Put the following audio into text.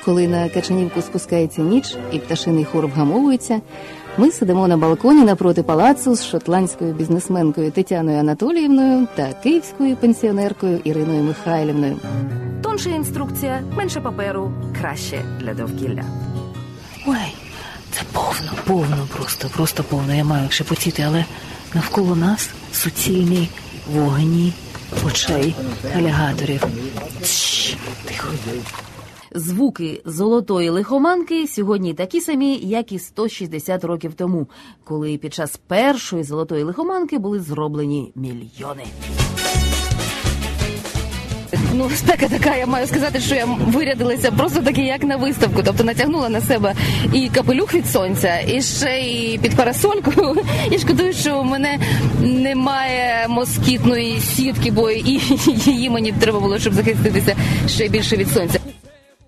коли на Качанівку спускається ніч і пташиний хор вгамовується, ми сидимо на балконі напроти палацу з шотландською бізнесменкою Тетяною Анатоліївною та київською пенсіонеркою Іриною Михайлівною. Тонша інструкція, менше паперу, краще для довкілля. Ой, це повно, просто повно. Я маю шепотіти, але навколо нас суцільні вогні очей алігаторів. Тихо. Звуки золотої лихоманки сьогодні такі самі, як і 160 років тому, коли під час першої золотої лихоманки були зроблені мільйони. Спека така, я маю сказати, що я вирядилася просто таки як на виставку. Тобто натягнула на себе і капелюх від сонця, і ще і під парасольку. І шкодую, що у мене немає москітної сітки, бо і її мені треба було, щоб захиститися ще більше від сонця.